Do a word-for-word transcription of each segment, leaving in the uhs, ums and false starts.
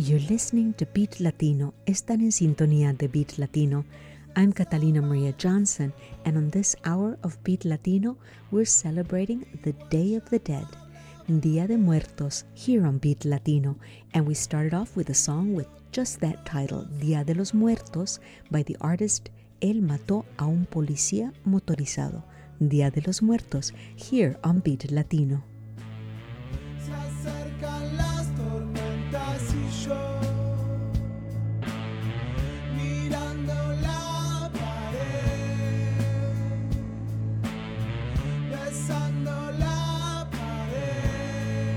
You're listening to Beat Latino. Están en sintonía de Beat Latino. I'm Catalina Maria Johnson, and on this hour of Beat Latino, we're celebrating the Day of the Dead, Día de Muertos, here on Beat Latino. And we started off with a song with just that title, Día de los Muertos, by the artist Él mató a un policía motorizado. Día de los Muertos, here on Beat Latino. Se acercan las tormentas y yo mirando la pared, besando la pared.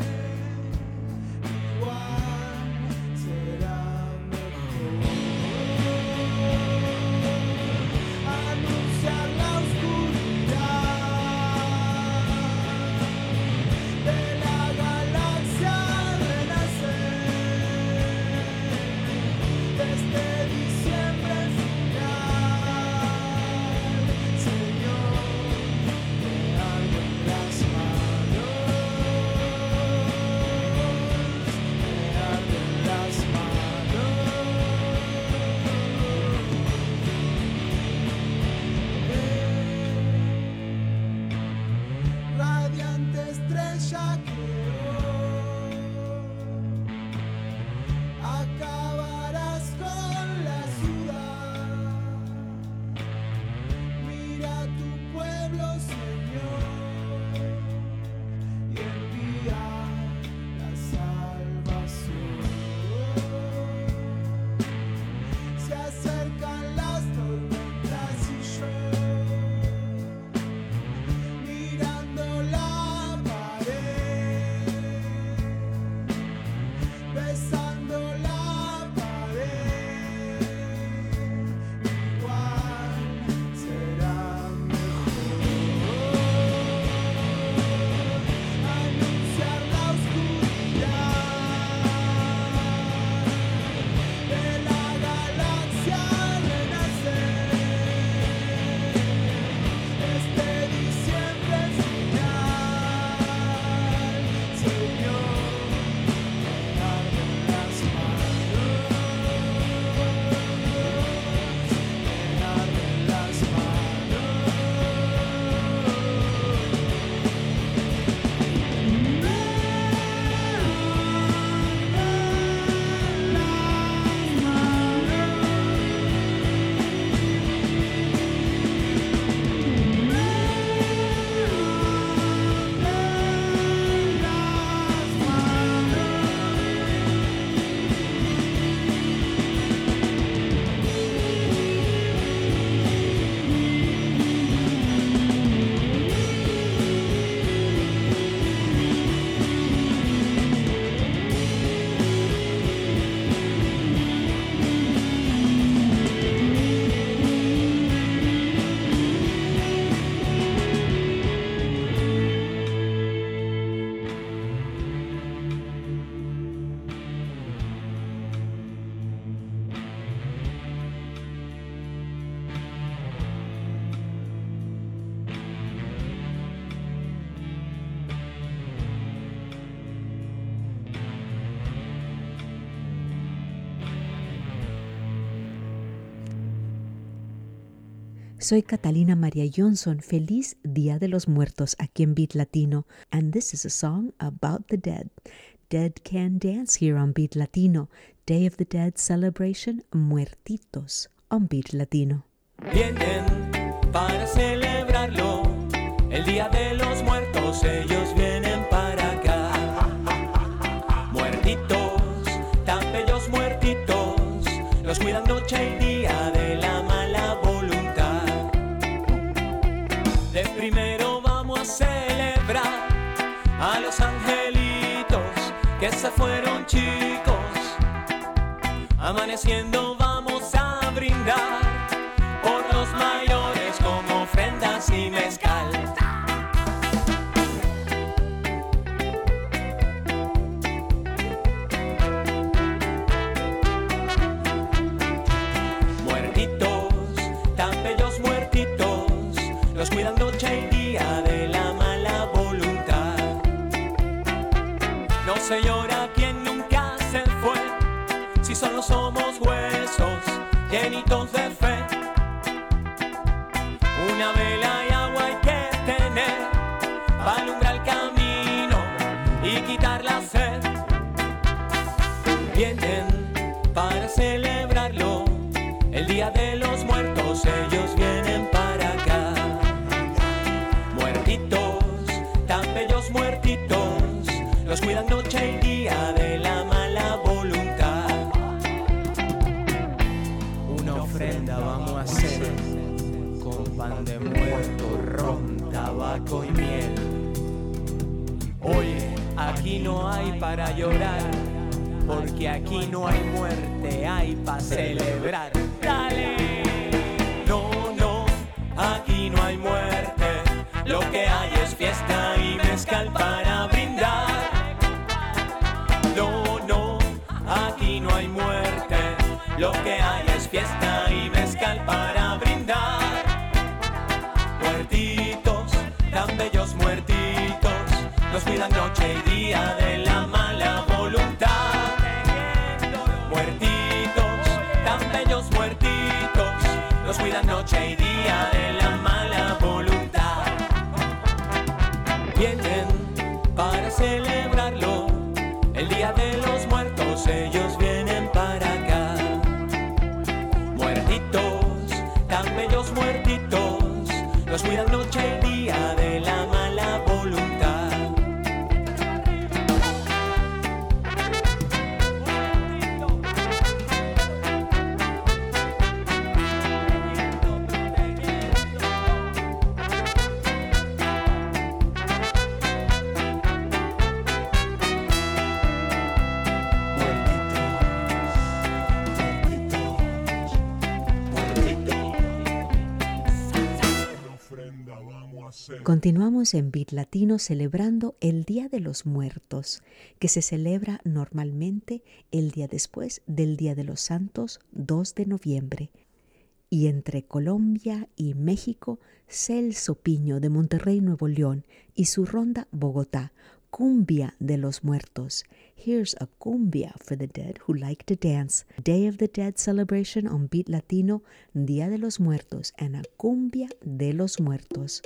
Igual será mejor anunciar la oscuridad de la galaxia renacer desde diciembre final. Señor, me hago en las manos, me hago en las manos. Radiante estrella que hoy acabarás con la ciudad. Mira tu pueblo, Señor, y envía la salvación. Se acercan las tormentas y yo mirando la pared, besando la pared. Igual será mejor anunciar la oscuridad de la galaxia renacer este diciembre final. Señor, me arden las manos, me arden las Soy Catalina Maria Johnson. Feliz Día de los Muertos aquí en Beat Latino. And this is a song about the dead. Dead can dance here on Beat Latino. Day of the Dead celebration, Muertitos on Beat Latino. Vienen para celebrarlo, el Día de los Muertos, ellos vienen para acá. Muertitos, tan bellos muertitos, los cuidan noche y día de la mala voluntad. De primero vamos a celebrar a los angelitos que se fueron chicos. Amaneciendo vamos a brindar por los mayores con ofrendas y mezcal. Muertitos, tan bellos muertitos, los cuidan noche y día de la mala voluntad. No se llora quien nunca se fue, solo somos huesos llenitos de fe. Una vela y agua hay que tener para alumbrar el camino y quitar la sed. Vienen para celebrarlo, el Día de los Muertos, ellos vienen para acá. Muertitos, tan bellos muertitos, los cuidan noche y día de la mala voluntad. Una ofrenda vamos a hacer con pan de muerto, ron, tabaco y miel. Oye, aquí no hay para llorar, porque aquí no hay muerte, hay para celebrar. Dale. No, no, aquí no hay muerte, lo que hay es fiesta y mezcal para brindar. No, no, aquí no hay muerte, lo que hay es fiesta y mezcal para brindar. Muertitos, tan bellos muertitos, nos cuidan noche y día de la mala voluntad. Muertitos, tan bellos muertitos, nos cuidan noche y día de la mala voluntad. Vienen para celebrarlo, el Día de los Muertos, ellos vienen para acá. Muertitos, tan bellos muertitos, nos cuidan noche y día de la mala voluntad. Continuamos en Beat Latino celebrando el Día de los Muertos, que se celebra normalmente el día después del Día de los Santos, dos de noviembre. Y entre Colombia y México, Celso Piño de Monterrey, Nuevo León, y su ronda Bogotá, Cumbia de los Muertos. Here's a cumbia for the dead who like to dance. Day of the Dead celebration on Beat Latino, Día de los Muertos, and a cumbia de los muertos.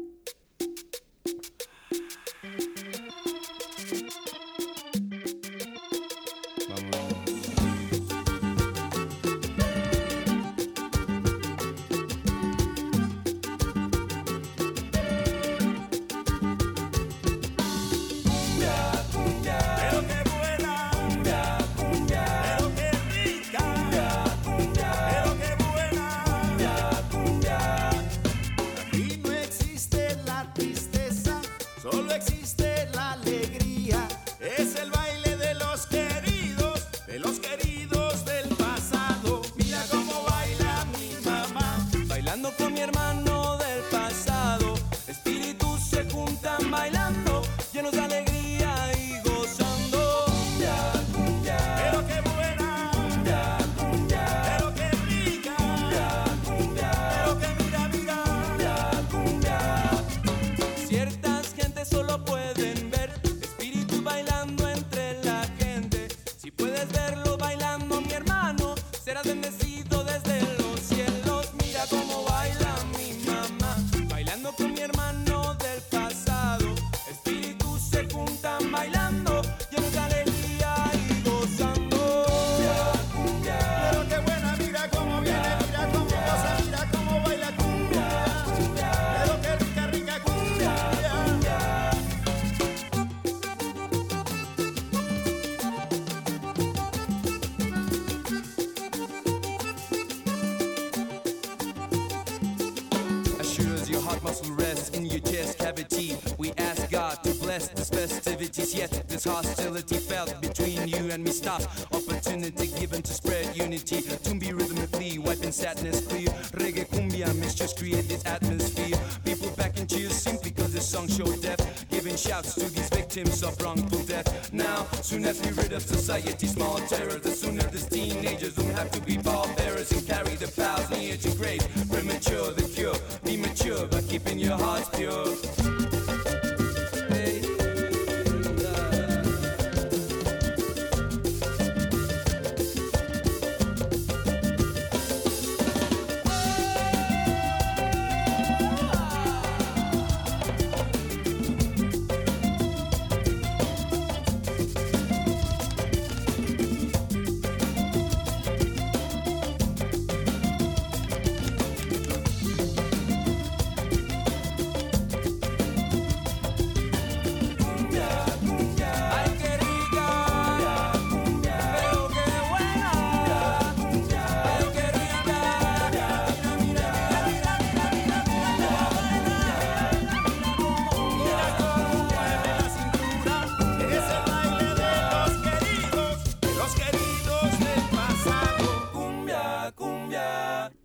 Yet this hostility felt between you and me stop. Opportunity given to spread unity. Tumbi rhythmically wiping sadness clear. Reggae cumbia mixtures create this atmosphere. People back in cheers simply cause this song show death. Giving shouts to these victims of wrongful death. Now, soon as we rid of society's small terrors, the sooner these teenagers won't have to be pallbearers and carry the pals near to grave. Premature, the cure. Be mature by keeping your hearts pure.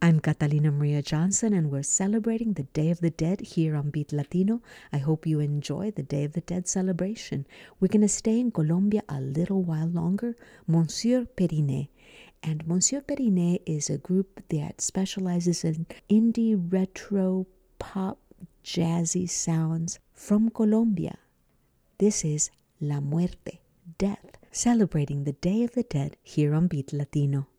I'm Catalina Maria Johnson, and we're celebrating the Day of the Dead here on Beat Latino. I hope you enjoy the Day of the Dead celebration. We're going to stay in Colombia a little while longer. Monsieur Periné. And Monsieur Periné is a group that specializes in indie, retro, pop, jazzy sounds from Colombia. This is La Muerte, Death, celebrating the Day of the Dead here on Beat Latino.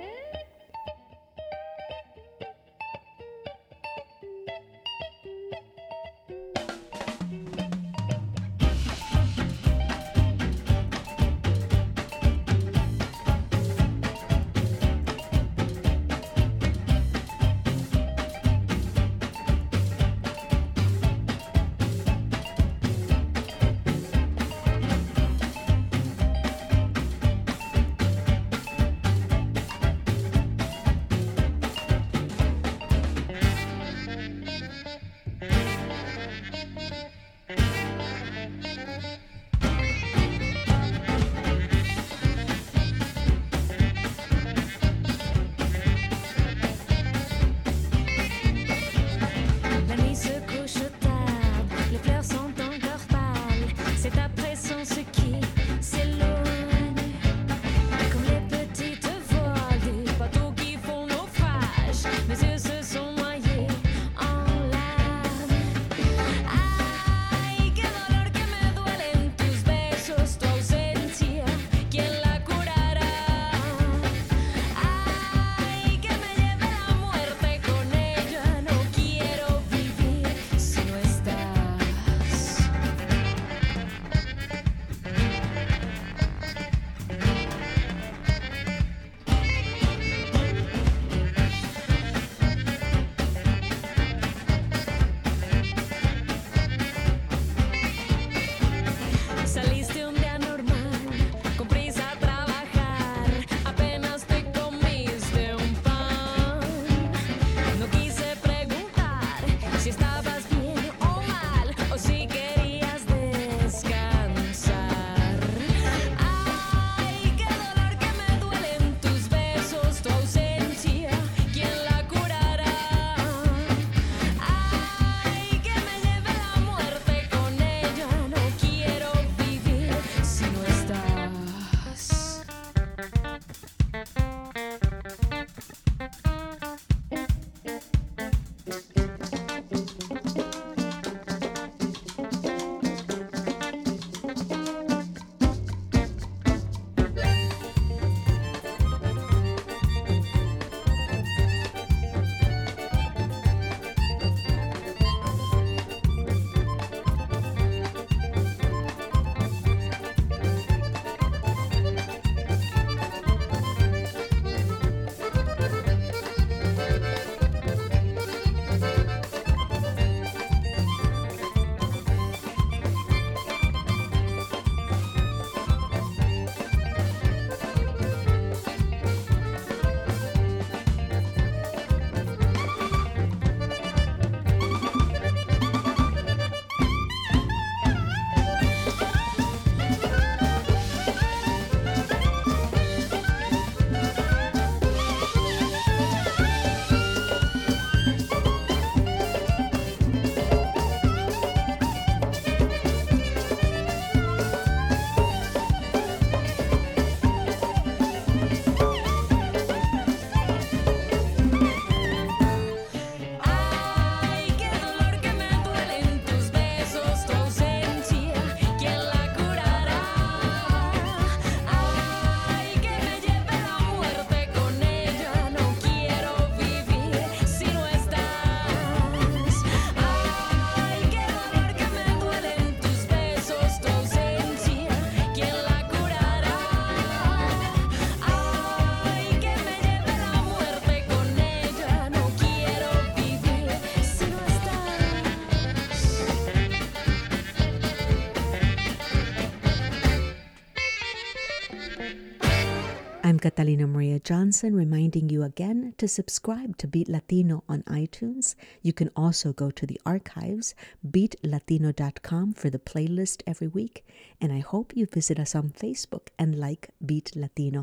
I'm Catalina Maria Johnson, reminding you again to subscribe to Beat Latino on iTunes. You can also go to the archives, beat latino dot com, for the playlist every week. And I hope you visit us on Facebook and like Beat Latino.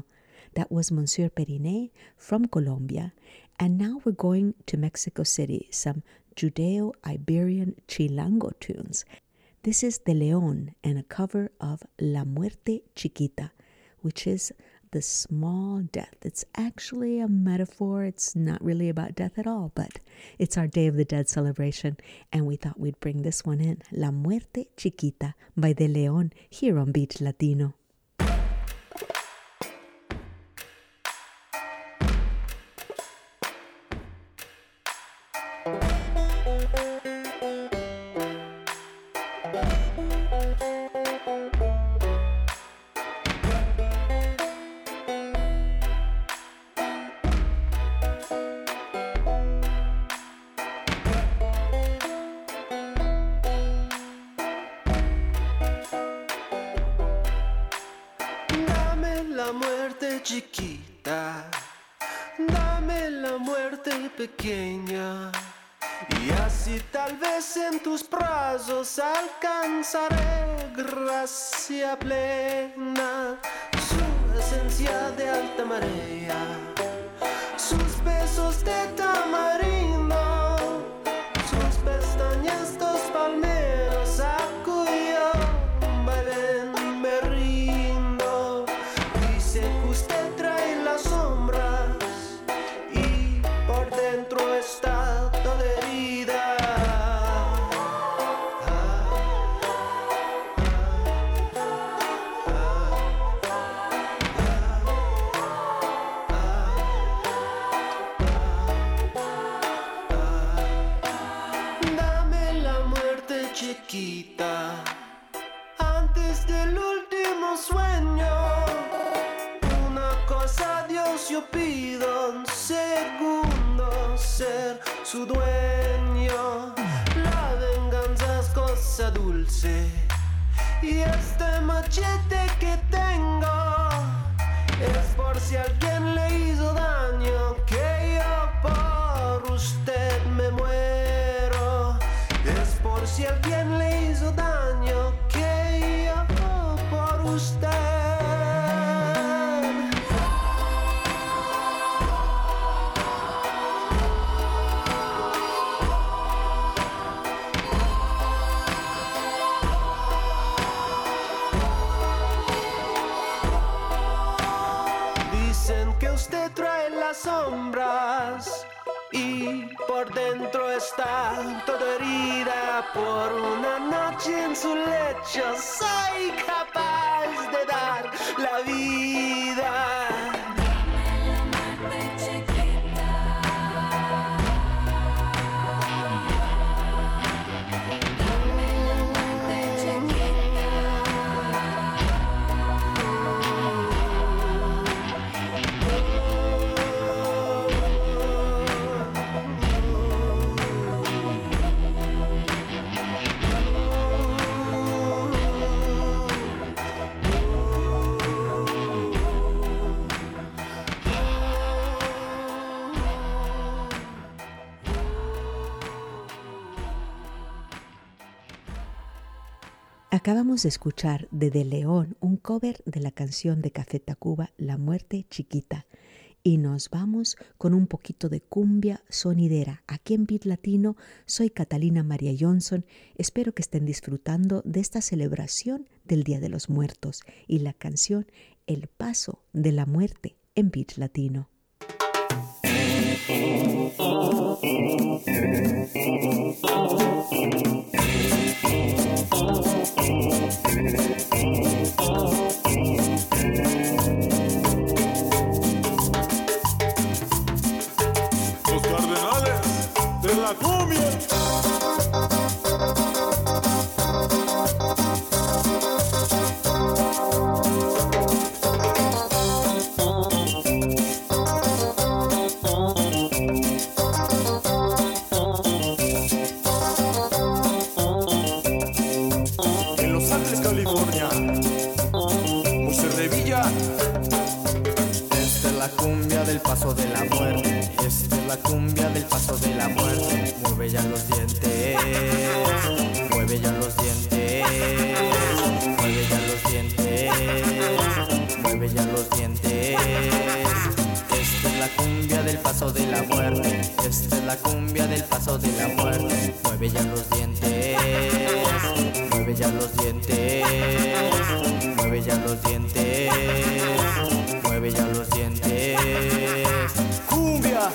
That was Monsieur Periné from Colombia. And now we're going to Mexico City, some Judeo-Iberian Chilango tunes. This is De León and a cover of La Muerte Chiquita, which is the small death. It's actually a metaphor. It's not really about death at all, but it's our Day of the Dead celebration, and we thought we'd bring this one in. La Muerte Chiquita by De León here on Beat Latino. Chiquita, dame la muerte pequeña y así tal vez en tus brazos alcanzaré gracia plena, su esencia de alta marea, sus besos de tamarindo, sus pestañas dos palmeros a cuyo vaivén me rindo. Dice que usted trae las sombras y por dentro está toda herida. Dame la muerte chiquita antes del último sueño. Una cosa a Dios yo pido, un segundo ser su dueño. La venganza es cosa dulce y este machete que tengo es por si alguien le hizo daño, que yo por usted me muero. Es por si alguien le hizo daño, que yo por usted. Dicen que usted trae las sombras y por dentro está toda herida. Por una noche en su lecho soy capaz de dar la vida. Acabamos de escuchar de De León un cover de la canción de Café Tacuba, La Muerte Chiquita. Y nos vamos con un poquito de cumbia sonidera. Aquí en Beat Latino soy Catalina María Johnson. Espero que estén disfrutando de esta celebración del Día de los Muertos y la canción El Paso de la Muerte en Beat Latino. Los cardenales de la cumbia. Del paso de la muerte, esta es la cumbia del paso de la muerte. Mueve ya los dientes, mueve ya los dientes, mueve ya los dientes. mueve ya los dientes. Esta es la cumbia del paso de la muerte. Esta es la cumbia del paso de la muerte. Mueve ya los dientes. Mueve ya los dientes. Mueve ya los dientes. Mueve ya los dientes. Cumbia.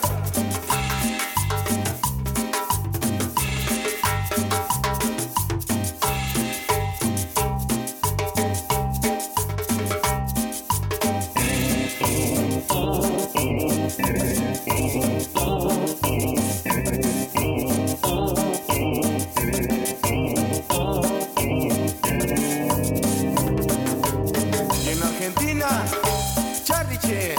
Y en Argentina, Charlie Che.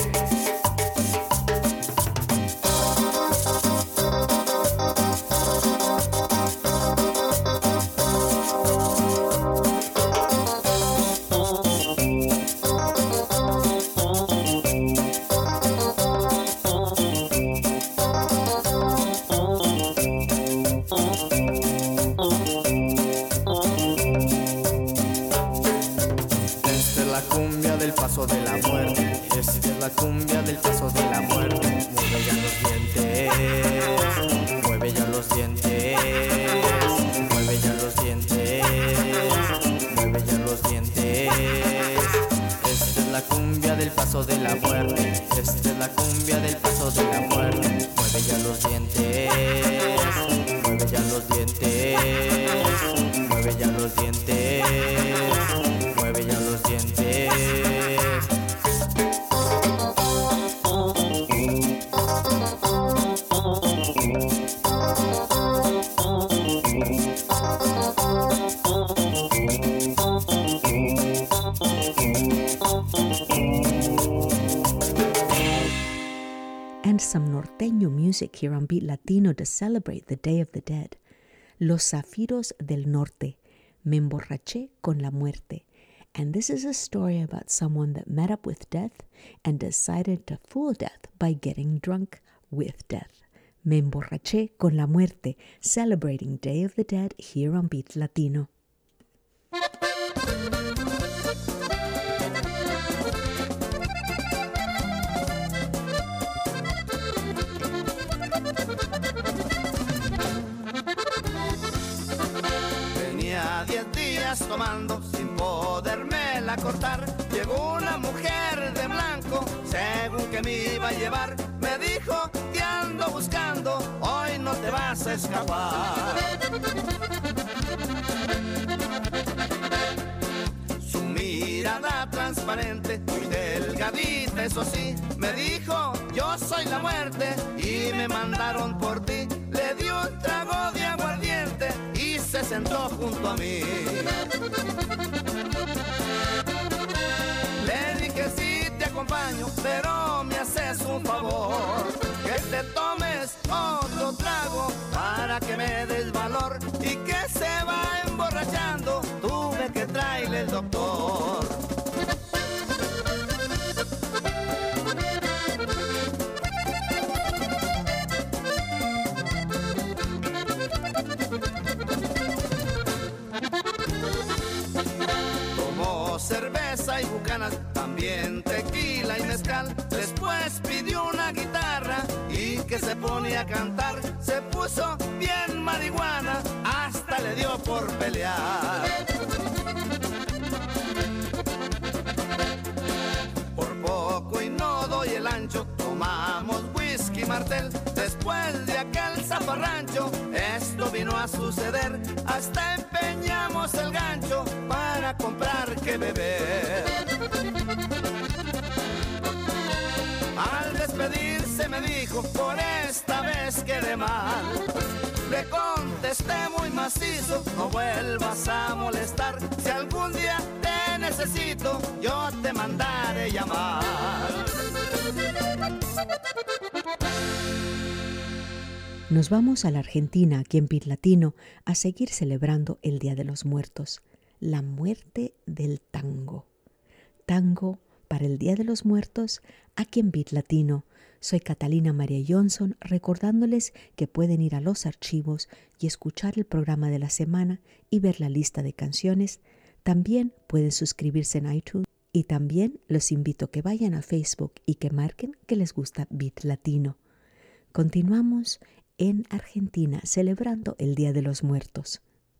Paso de la muerte, esta es la cumbia del paso de la muerte. Mueve ya los dientes, mueve ya los dientes, mueve ya los dientes, mueve ya los dientes. Esta es la cumbia del paso de la muerte, esta es la cumbia del paso de la muerte. Mueve ya los dientes, mueve ya los dientes, mueve ya los dientes, mueve ya los dientes. And some norteño music here on Beat Latino to celebrate the Day of the Dead. Los Zafiros del Norte, Me Emborraché con la Muerte. And this is a story about someone that met up with death and decided to fool death by getting drunk with death. Me Emborraché con la Muerte, celebrating Day of the Dead here on Beat Latino. Diez días tomando sin podérmela cortar. Llegó una mujer de blanco, según que me iba a llevar. Me dijo, te ando buscando, hoy no te vas a escapar. Su mirada transparente, muy delgadita, eso sí, me dijo, yo soy la muerte y me mandaron por ti. Le di un trago de aguardiente y se sentó junto a mí. Le dije sí te acompaño, pero me haces un favor, que te tomes otro trago para que me des valor. Y que se va emborrachando, tuve que traerle el doctor. Cerveza y bucanas, también tequila y mezcal. Después pidió una guitarra y que se ponía a cantar. Se puso bien marihuana, hasta le dio por pelear. Por poco y no doy el ancho, tomamos whisky Martel. Después de aquel zafarrancho, esto vino a suceder. Hasta empeñamos el gancho para comprar que beber. Al despedirse me dijo, por esta vez quedé mal. Le contesté muy macizo, no vuelvas a molestar. Si algún día te necesito, yo te mandaré llamar. Nos vamos a la Argentina, aquí en Beat Latino, a seguir celebrando el Día de los Muertos, la muerte del tango. Tango para el Día de los Muertos, aquí en Beat Latino. Soy Catalina María Johnson, recordándoles que pueden ir a los archivos y escuchar el programa de la semana y ver la lista de canciones. También pueden suscribirse en iTunes Y también los invito a que vayan a Facebook y que marquen que les gusta Beat Latino. Continuamos en Argentina celebrando el Día de los Muertos.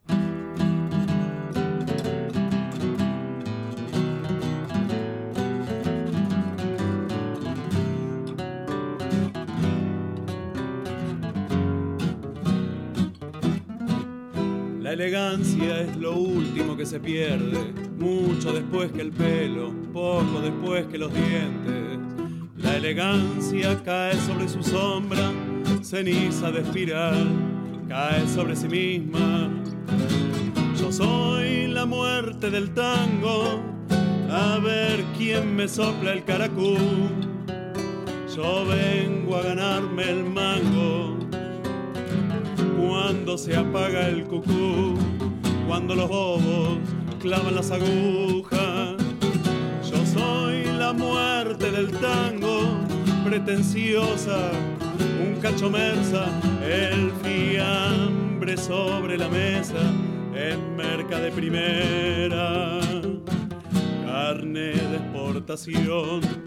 La elegancia es lo último que se pierde, mucho después que el pelo, poco después que los dientes. La elegancia cae sobre su sombra, ceniza de espiral, cae sobre sí misma. Yo soy la muerte del tango, a ver quién me sopla el caracú. Yo vengo a ganarme el mango cuando se apaga el cucú, cuando los bobos clavan las agujas. Yo soy la muerte del tango, pretenciosa, un cacho mersa, el fiambre sobre la mesa, en merca de primera, carne de exportación.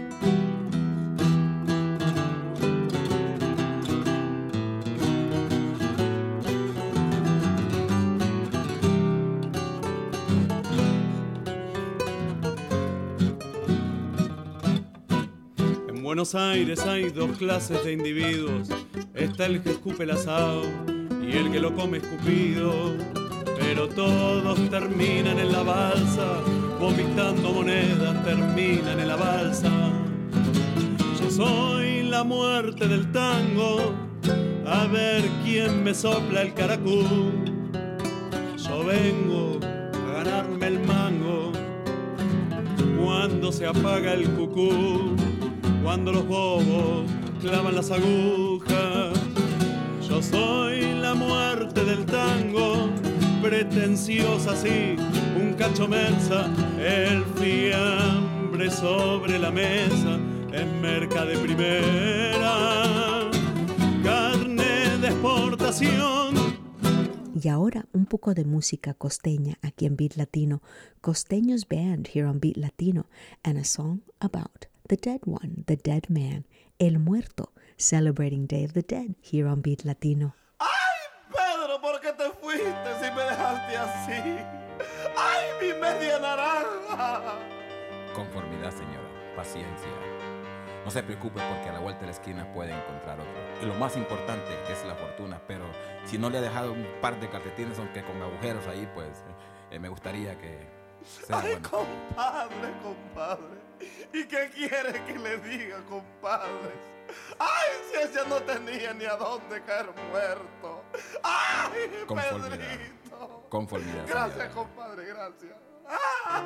En Buenos Aires hay dos clases de individuos, está el que escupe el asado y el que lo come escupido, pero todos terminan en la balsa, vomitando monedas terminan en la balsa. Yo soy la muerte del tango, a ver quién me sopla el caracú. Yo vengo a ganarme el mango cuando se apaga el cucú, cuando los bobos clavan las agujas. Yo soy la muerte del tango, pretenciosa sí, un cacho mersa, el fiambre sobre la mesa, en merca de primera, carne de exportación. Y ahora un poco de música costeña aquí en Beat Latino, Costeños Band here on Beat Latino, and a song about the dead one, the dead man, el muerto, celebrating Day of the Dead here on Beat Latino. ¡Ay, Pedro, por qué te fuiste si me dejaste así! ¡Ay, mi media naranja! Conformidad, señora, paciencia. No se preocupe porque a la vuelta de la esquina puede encontrar otro. Y lo más importante es la fortuna, pero si no le ha dejado un par de calcetines, aunque con agujeros ahí, pues eh, me gustaría que sea ¡Ay, bueno. compadre, compadre! ¿Y qué quiere que le diga, compadre? ¡Ay, si ese no tenía ni a dónde caer muerto! ¡Ay, Conformidad. Pedrito! Conformidad, Gracias, señora. compadre, gracias. ¡Ah!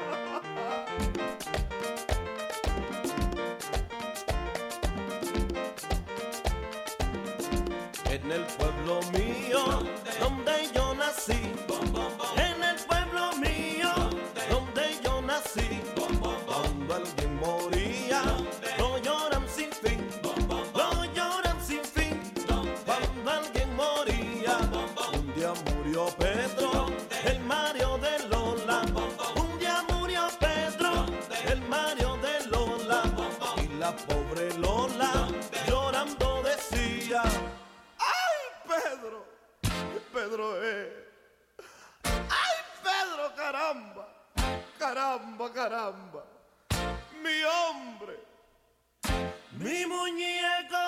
En el pueblo mío, donde yo nací, en el pueblo mío, donde yo nací, cuando alguien moría, lo lloran sin fin, lo lloran sin fin, cuando alguien moría. Un día murió Pedro, el Mario de Lola, un día murió Pedro, el Mario de Lola, y la pobre Lola llorando decía: Pedro, Pedro, eh. ¡Ay, Pedro, caramba! Caramba, caramba. Mi hombre, mi muñeco.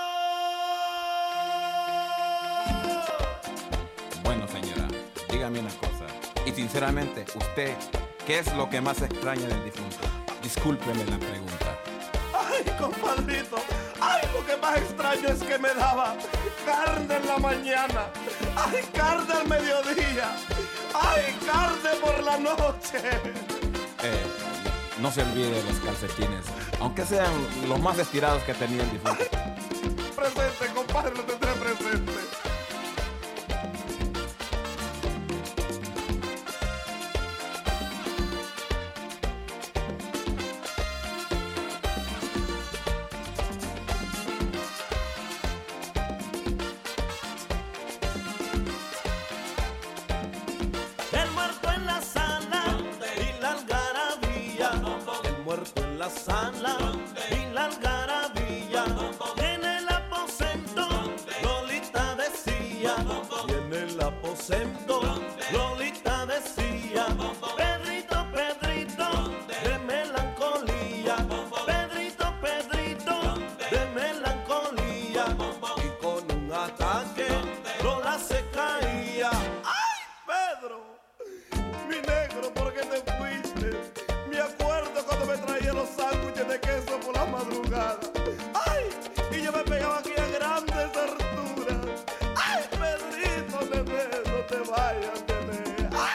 Bueno, señora, dígame una cosa. Y sinceramente, usted, ¿qué es lo que más extraña del difunto? Discúlpeme la pregunta. ¡Ay, compadrito! ¡Ay, lo que más extraño es que me daba carne en la mañana! ¡Ay, carne al mediodía! ¡Ay, carne por la noche! Eh, no se olvide de los calcetines, aunque sean los más estirados que tenía el difunto. Presente, compadre, lo tendré presente. El muerto en la sala y la algarabía, el muerto en la sala y la algarabía. Y en el aposento Lolita decía, y en el aposento Lolita decía, Pedrito, Pedrito, de melancolía, Pedrito, Pedrito, de melancolía. Y con un ataque Lola se caía. ¡Ay, Pedro! Mi negro, ¿por qué te fuiste? Me acuerdo cuando me traía los sándwiches de queso por la madrugada. ¡Ay! Y yo me pegaba aquí a grandes alturas. ¡Ay, Pedrito, nene, no te vayas, nene! ¡Ah!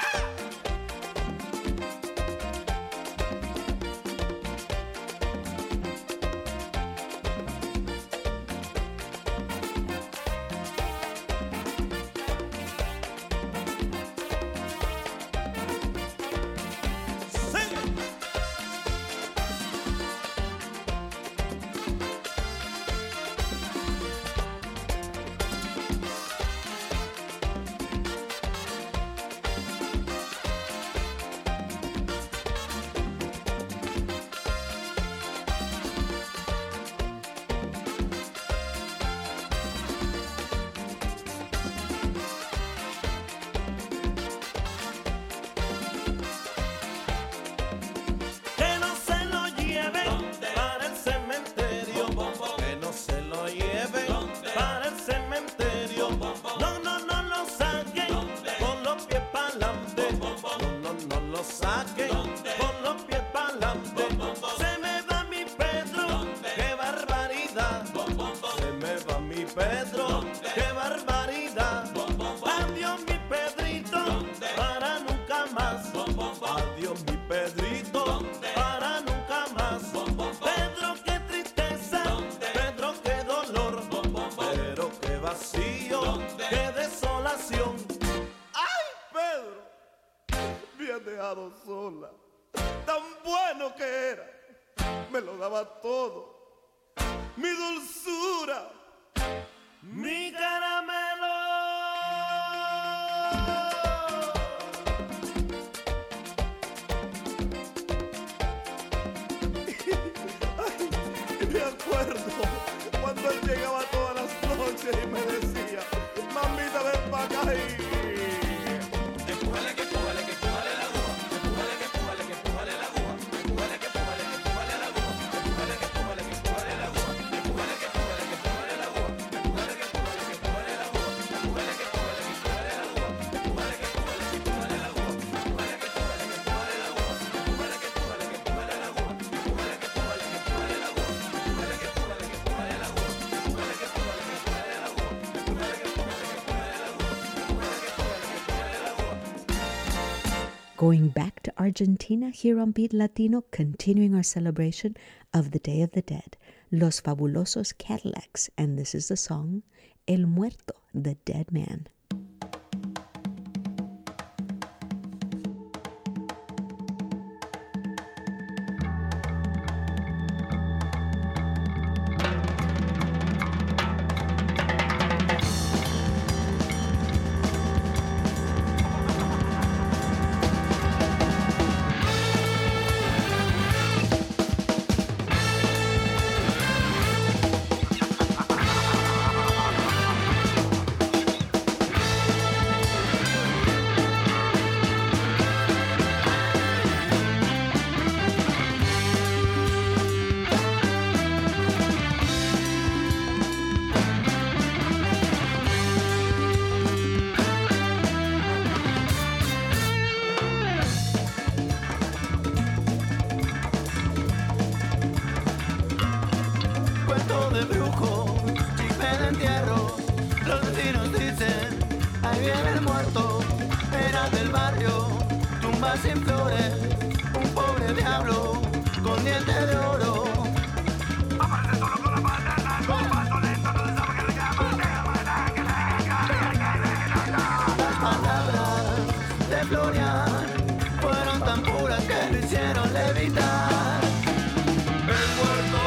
Que no se lo lleven para el cementerio, que no se lo lleven para el cementerio. No, no, no lo saquen con los pies pa'lante. No, no, no lo saquen con los pies pa'lante. Se me va mi Pedro, qué barbaridad. Se me va mi Pedro, qué barbaridad. Adiós mi Pedrito, para nunca más. Adiós mi Pedrito, para nunca más. Pedro, qué tristeza, Pedro, qué dolor, pero qué vacío, qué desolación. ¡Ay, Pedro! Me has dejado sola. Tan bueno que era, me lo daba todo. Mi dulzura, mi caramelo. Ay, me acuerdo cuando él llegaba todas las noches y me decía, mamita, ven pa' acá y... Empújale que empújale que empújale la aguja. Empújale que empújale que empújale la aguja. Empújale que empújale que empújale la aguja. Empújale que empújale que empújale la aguja. Empújale que empújale que empújale la aguja. Empújale que empújale que empújale la aguja. Empújale que empújale que empújale la aguja. Empújale que empújale que empújale la aguja. Empújale que empújale que empújale la aguja. Empújale que empújale que empújale la aguja. Empújale que empújale que empújale la aguja. Empújale que empújale que empújale la aguja. Empújale que empújale que empújale la aguja. Empújale que empújale que empújale la aguja. Going back to Argentina here on Beat Latino, continuing our celebration of the Day of the Dead, Los Fabulosos Cadillacs, and this is the song El Muerto, the Dead Man. Sin flores, un pobre diablo con dientes de oro. Aparece solo con la banana, con paso lento, no sabe que le llaman. Las palabras de Florian fueron tan puras que lo hicieron levitar. El muerto,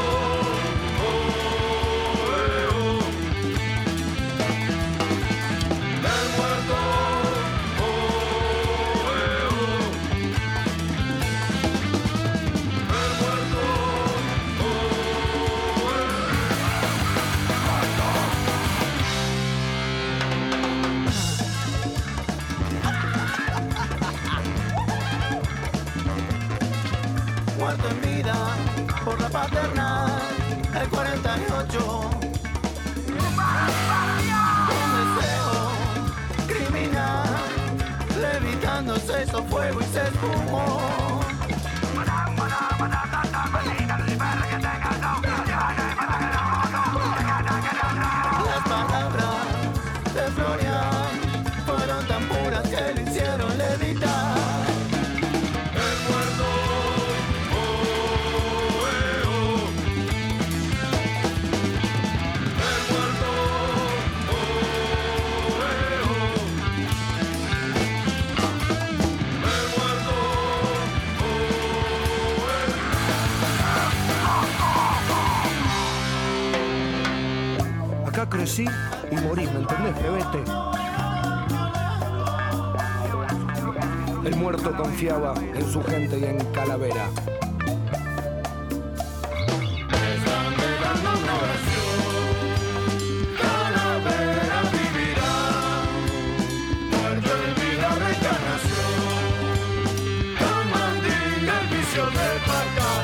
oh, eh, oh. El muerto. se esfumó. Las palabras de Florian fueron tan puras que le hicieron levitar. El muerto, oh, eh, oh. El muerto, oh, eh, oh. El muerto, oh, eh. Acá crecí y morí, ¿me entendés, plebete? El muerto confiaba en su gente y en Calavera. Están velando una oración, Calavera vivirá, muerto en vida reencarnación, con mandinga el vicio de Pacá.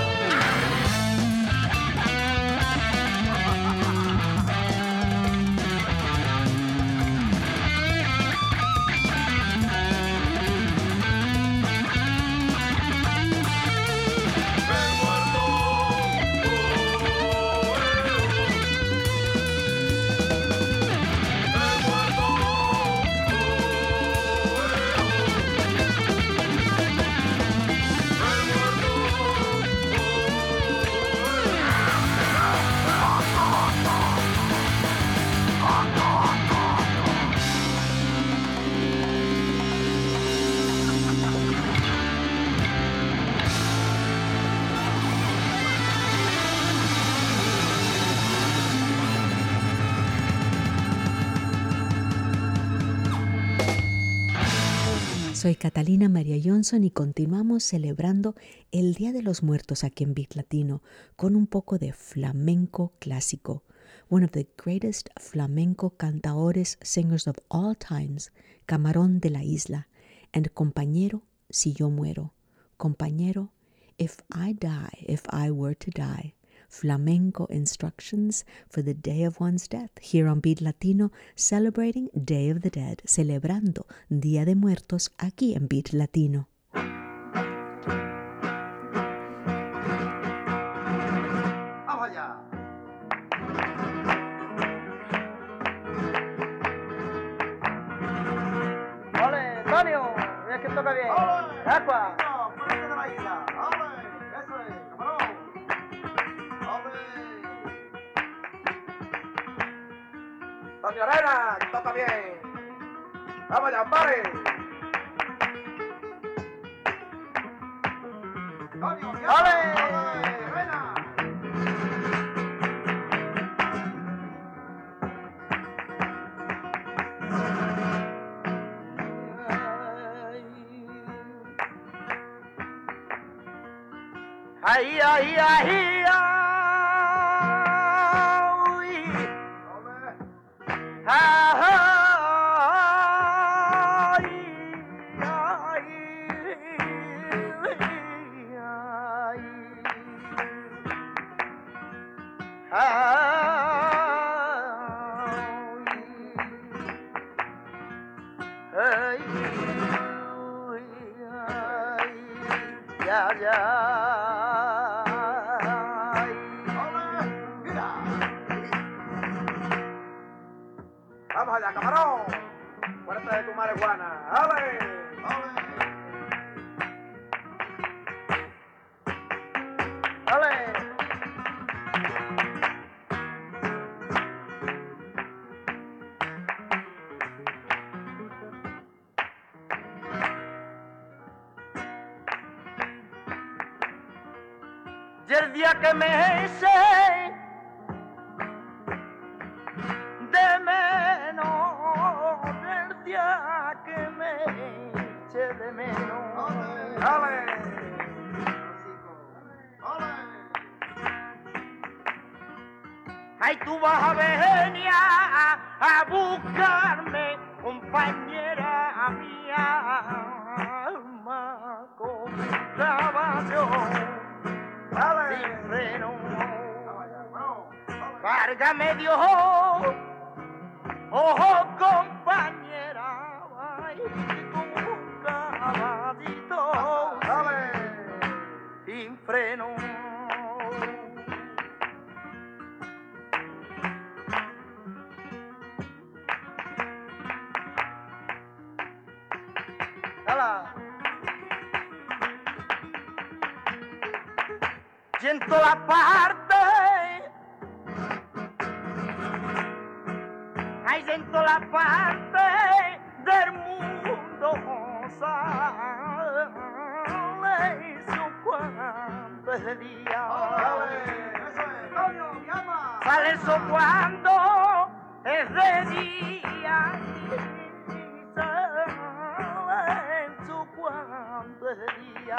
Soy Catalina María Johnson y continuamos celebrando el Día de los Muertos aquí en Beat Latino con un poco de flamenco clásico. One of the greatest flamenco cantaores, singers of all times, Camarón de la Isla, and Compañero, Si Yo Muero. Compañero, If I Die, If I Were to Die. Flamenco instructions for the day of one's death. Here on Beat Latino, celebrating Day of the Dead, celebrando Día de Muertos aquí en Beat Latino. ¡Vamos allá! ¡Ole, Antonio! Mira que toca bien. ¡Agua! ¡Ponete de la isla! ¡Ole! ¡Eso es! ¡Camarón! Tony Arena, que toca bien. Vamos allá, pare. ¡Ole! Arena. Ay, ay, ay, ay. Vamos allá, camarón. Fuerte de tu marihuana. ¡Ale! ¡Ale! Y el día que me hice de menos, el día que me eche de menos. ¡Ale! Ay, tú vas a venir a, a buscarme, compañera mía, alma con trabajo. Sin freno, cárgame Dios, ojo compañera, ay, como un caballito. ¡Hala! Y en toda parte, hay en toda parte del mundo sale su cuando es de día. Sale eso cuando es de día. Sale su cuando es de día.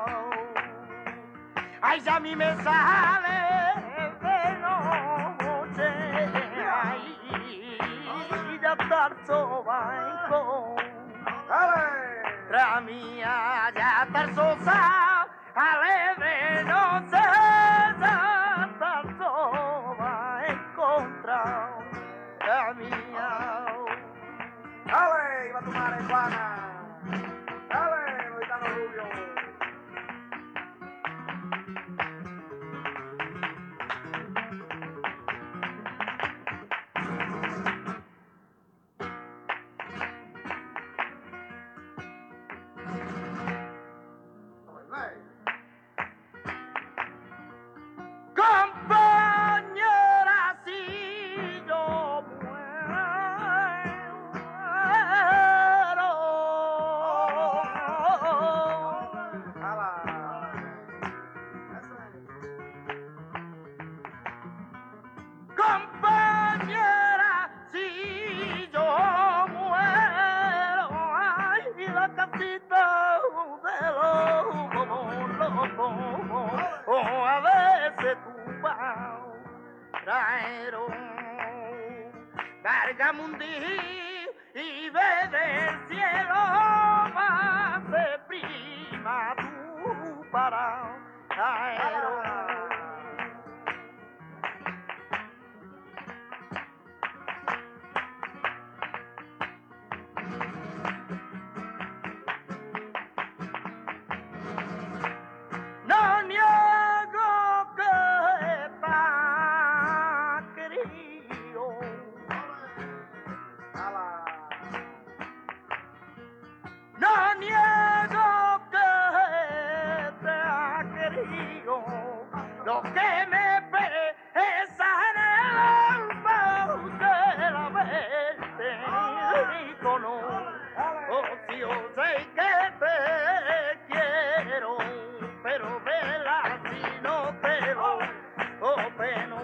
Ay, ya a mí me sale de noche. Ay, ya está sobaicón. Tra mía, ya está sosa. Ale de noche, ya está sobaicón. Tra mía. Dale, iba a tomar en Juana. Dale, Loditano Rubio. Compañera, si yo muero, compañera, si yo muero, ay, la casita de los locos, o a veces tú vas traer cargame un día y ve del cielo más de prima tú para traer. No niego que está querido. No niego que te ha querido. Lo que me pesa en el alma de la verte y conozco, si yo sé que te quiero, pero vela si no te lo openo.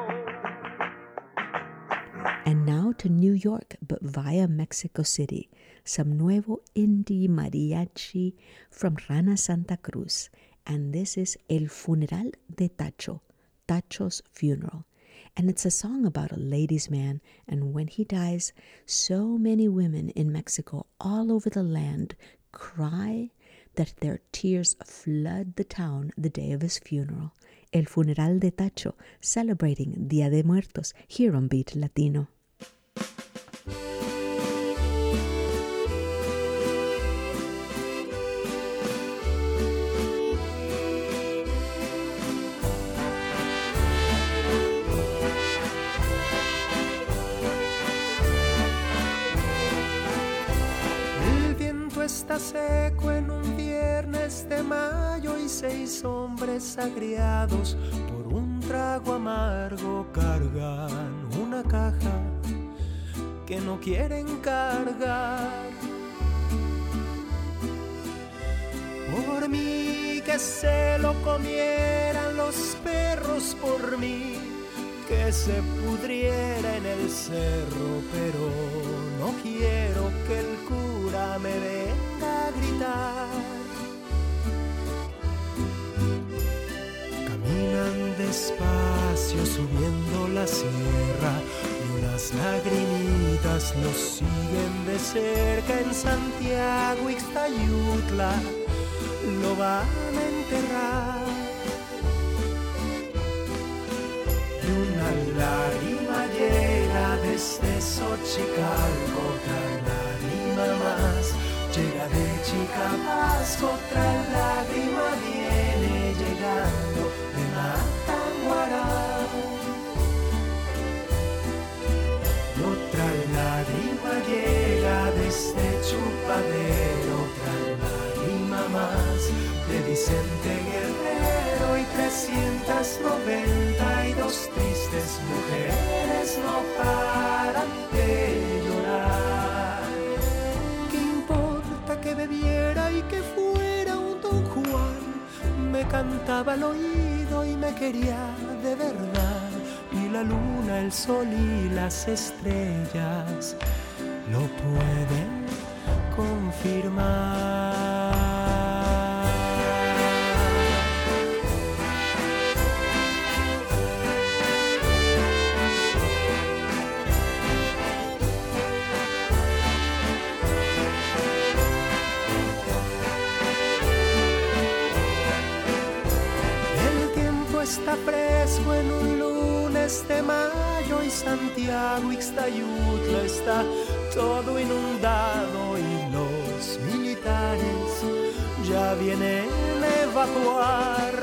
And now to New York, but via Mexico City, some nuevo indie mariachi from Rana Santa Cruz. And this is El Funeral de Tacho, Tacho's Funeral. And it's a song about a ladies' man, and when he dies, so many women in Mexico all over the land cry that their tears flood the town the day of his funeral. El Funeral de Tacho, celebrating Día de Muertos here on Beat Latino. El viento está seco en un viernes de mayo y seis hombres agriados por un trago amargo cargan una caja que no quieren cargar. Por mí que se lo comieran los perros, por mí que se pudriera en el cerro, pero no quiero que el cura me venga a gritar. Caminan despacio subiendo la sierra y unas lagrimitas nos siguen de cerca. En Santiago Ixtayutla lo van a enterrar. Y una lágrima llega desde Xochicalco, otra lágrima más llega de Chicapasco, otra lágrima viene llegando de Matanguará. Y otra lágrima llega desde Chupadero, otra Vicente Guerrero y trescientas noventa y dos tristes mujeres no paran de llorar. ¿Qué importa que bebiera y que fuera un Don Juan? Me cantaba al oído y me quería de verdad. Y la luna, el sol y las estrellas lo pueden confirmar. El tiempo está fresco en un lunes de mayo y Santiago Ixtayutla está todo inundado y los militares ya vienen a evacuar.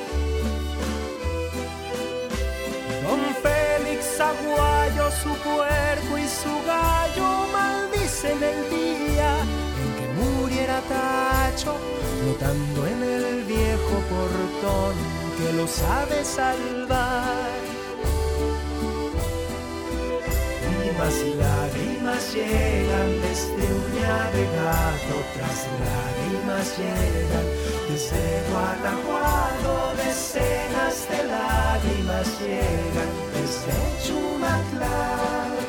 Don Félix Aguayo, su puerco y su gallo maldicen el día en que muriera Tacho, flotando en el viejo portón que lo sabe salvar. Y más lágrimas llegan desde uña de gato, otras lágrimas llegan desde Guanajuato, decenas de lágrimas llegan desde Chumatlán.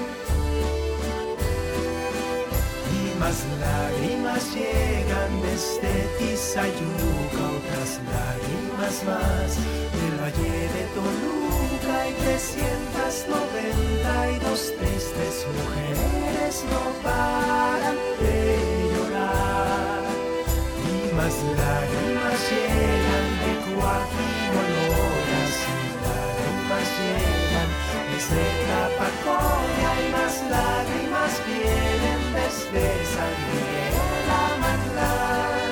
Y más lágrimas llegan desde Tizayuca, otras lágrimas más del Valle de Toluca y trescientas noventa y dos tristes mujeres no paran de llorar. Y más lágrimas llegan de Coajinoloras y lágrimas llegan desde Tapacoya y más lágrimas vienen desde San Miguel Amatlán.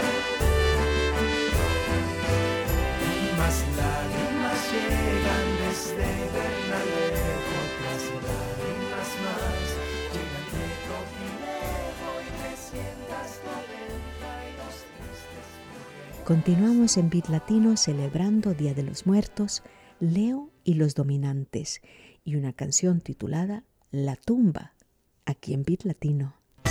Y más lágrimas llegan desde Bernalejo, otras lágrimas más llegan de Tropilejo y trescientas noventa y dos tristes mujeres. Continuamos en Beat Latino celebrando Día de los Muertos, Leo y los Dominantes, y una canción titulada La Tumba, aquí en Beat Latino.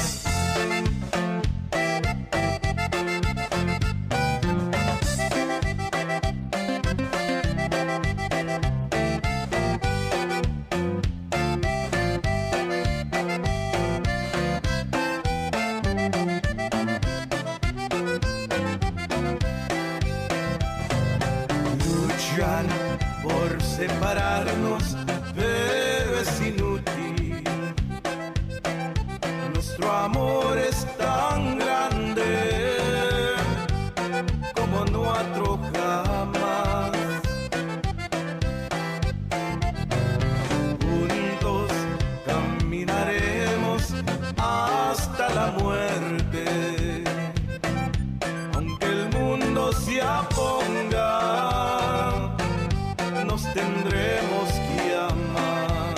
Luchan por separarnos, pero es inútil. Nuestro amor es tan grande como no otro jamás. Juntos caminaremos hasta la muerte, aunque el mundo se oponga, nos tendremos que amar.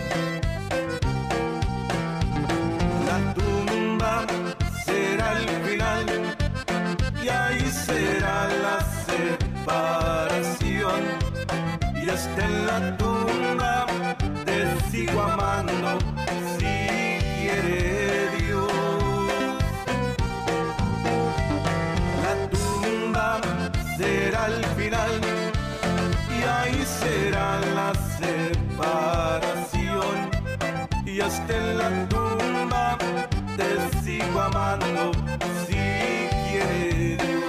La tumba será el final y ahí será la separación. Y hasta en la tumba te sigo amando si quiere Dios. La tumba será el final y ahí será la separación. Y hasta en la tumba te sigo amando si quiere Dios.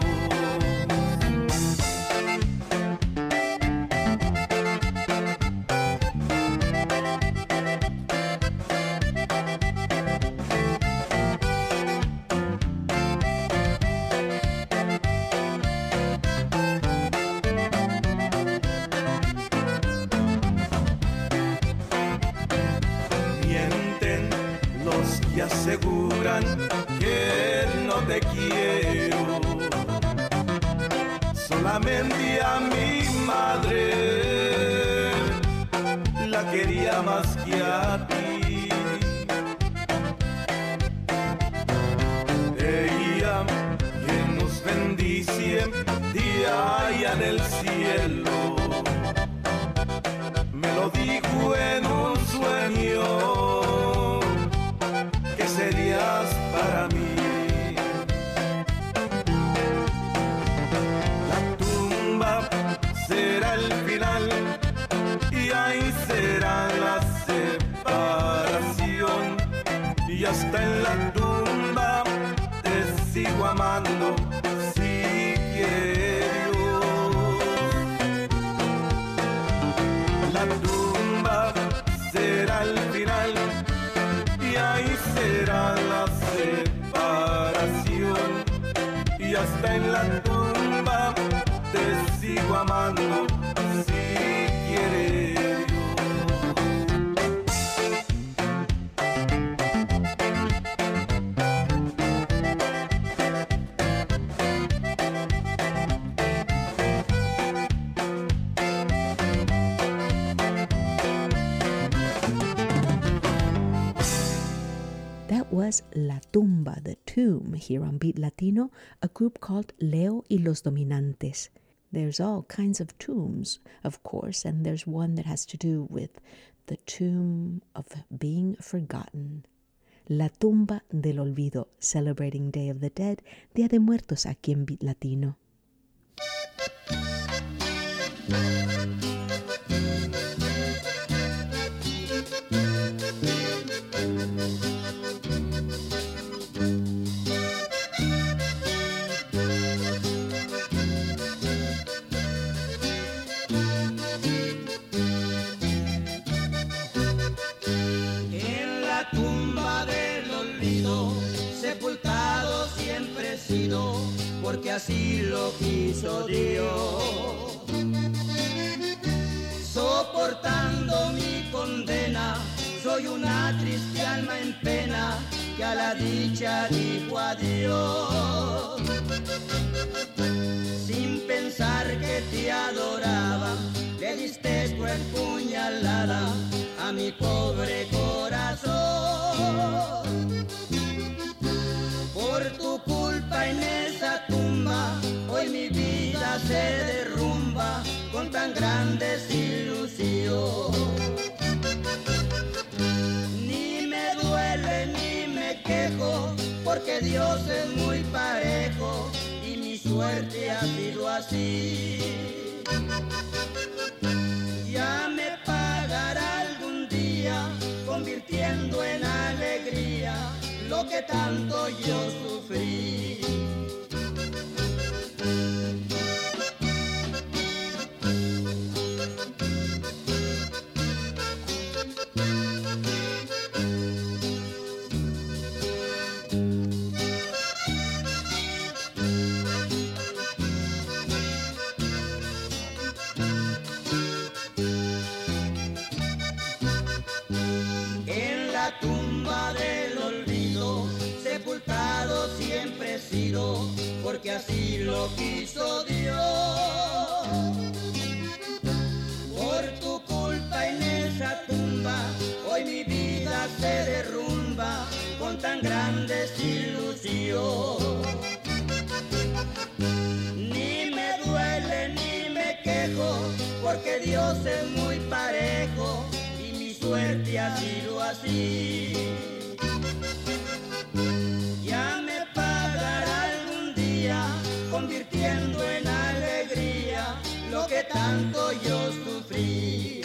Y aseguran que no te quiero, solamente a mi madre la quería más que a ti. Ella que nos bendice cielo. Me lo dijo en un sueño que serías para mí. La tumba será el final y ahí será la separación. Y hasta en la tumba te sigo amando si quiere Dios. La tumba será el final y ahí será la separación. Y hasta en la tumba te sigo amando si quiere Dios. Was La Tumba, the Tomb, here on Beat Latino, a group called Leo y Los Dominantes. There's all kinds of tombs, of course, and there's one that has to do with the tomb of being forgotten. La Tumba del Olvido, celebrating Day of the Dead, Día de Muertos aquí en Beat Latino. Porque así lo quiso Dios, soportando mi condena, soy una triste alma en pena que a la dicha dijo adiós. Sin pensar que te adoraba, le diste tu empuñalada a mi pobre corazón. Por tu culpa en esa tumba, hoy mi vida se derrumba con tan gran desilusión. Ni me duele ni me quejo, porque Dios es muy parejo y mi suerte ha sido así. Ya me pagará algún día, convirtiendo en alegría lo que tanto yo sufrí. En la tumba del olvido, sepultado siempre he sido, porque así lo quiso Dios. Por tu culpa en esa tumba, hoy mi vida se derrumba con tan gran desilusión. Ni me duele ni me quejo, porque Dios es muy parejo y mi suerte ha sido así. Ya me pagará algún día, convirtiendo en alegría lo que tanto yo sufrí.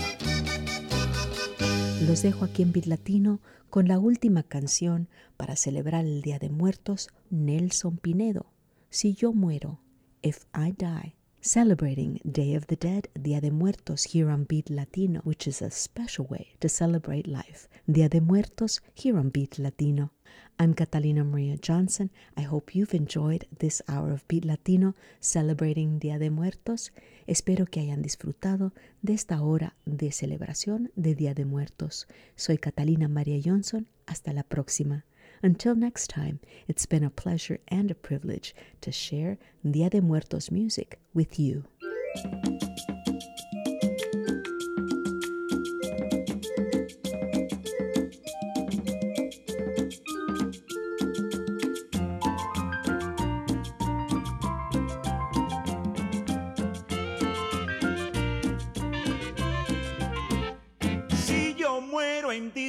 Los dejo aquí en Beat Latino con la última canción para celebrar el Día de Muertos, Nelson Pinedo, Si yo muero, If I Die, celebrating Day of the Dead, Día de Muertos here on Beat Latino, which is a special way to celebrate life. Día de Muertos here on Beat Latino. I'm Catalina Maria Johnson. I hope you've enjoyed this hour of Beat Latino celebrating Día de Muertos. Espero que hayan disfrutado de esta hora de celebración de Día de Muertos. Soy Catalina Maria Johnson. Hasta la próxima. Until next time, it's been a pleasure and a privilege to share Día de Muertos music with you.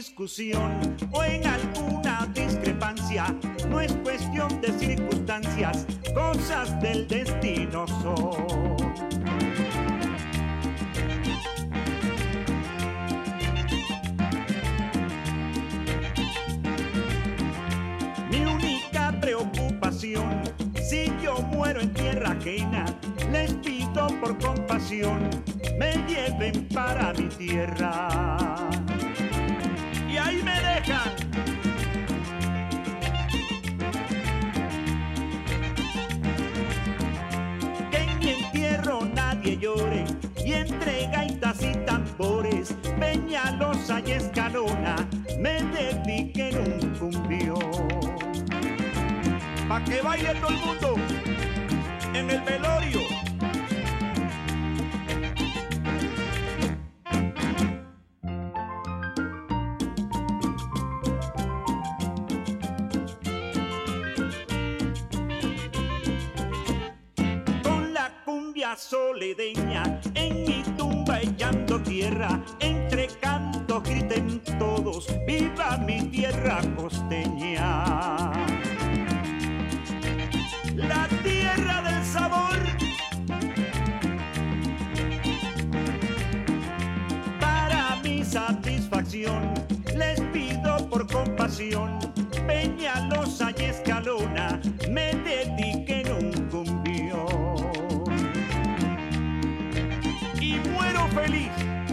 discusión o en alguna discrepancia. No es cuestión de circunstancias, cosas del destino son. Mi única preocupación, si yo muero en tierra ajena, les pido por compasión, me lleven para mi tierra. Y ahí me dejan. Que en mi entierro nadie llore, y entre gaitas y tambores, Peñalosa y Escalona me dediquen un cumbión. Pa' que baile todo el mundo en el velorio. Con la cumbia soledeña en mi tumba echando tierra, entre cantos griten todos, ¡viva mi tierra costeña! La tierra del sabor. Para mi satisfacción les pido por compasión, Peñalosa y Escalona me dediquen un cumbión. Y muero feliz.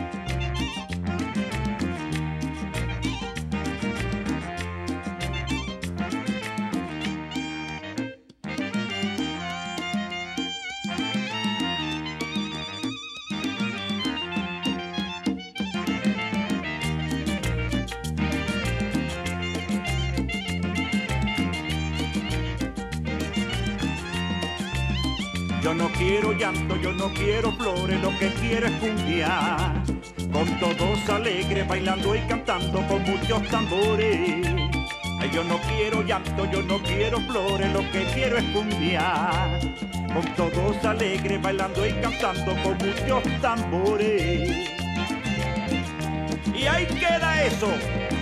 Yo no quiero llanto, yo no quiero flores, lo que quiero es cumbia, con todos alegres bailando y cantando con muchos tambores. Ay, yo no quiero llanto, yo no quiero flores, lo que quiero es cumbia, con todos alegres bailando y cantando con muchos tambores. Y ahí queda eso.